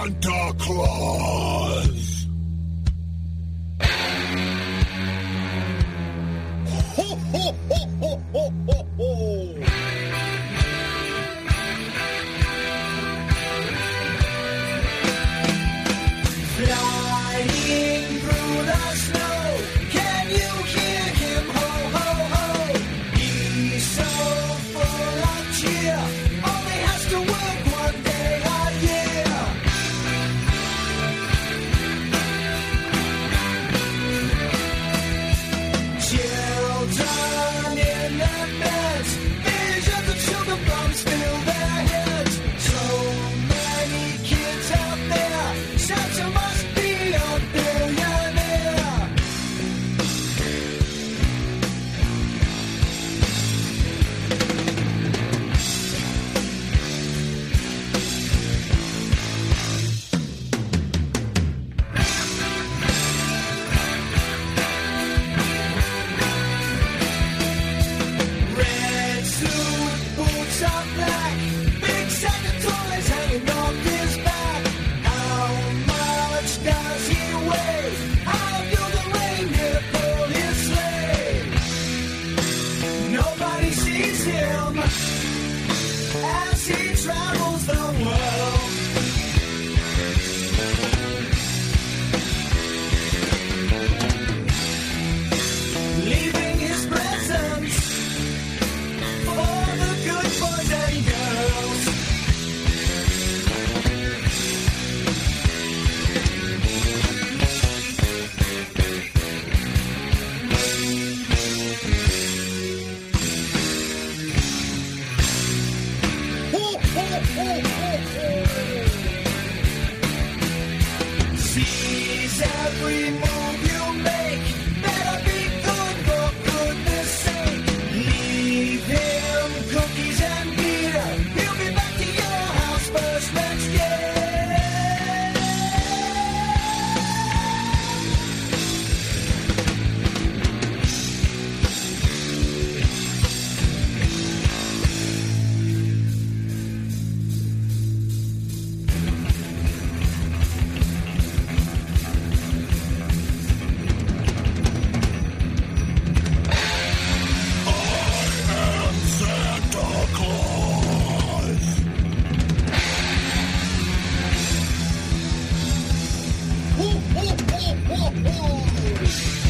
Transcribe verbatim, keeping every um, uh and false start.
Santa Claus. Ho, ho, ho, ho, ho, ho, ho. Flying through the snow, can you hear him? Ho, ho, ho. He's so full of cheer, only has to work one day a year. Children in their beds, visions of sugar bombs fill their heads. So many kids out there, Santa must be a billionaire. Red suit, boots are black, big sack of toys hanging off his back. How much does he weigh? How do the reindeer pull his sleigh? Nobody sees him as he travels the world. Leaving his presents for the good boys and girls. Ho, ho, ho, ho, ho. Sees every move you make. Better be good for goodness sake. Leave him cookies and beer. He'll be back to your house first next year. Santa Claus. Ho, ho, ho, ho, ho.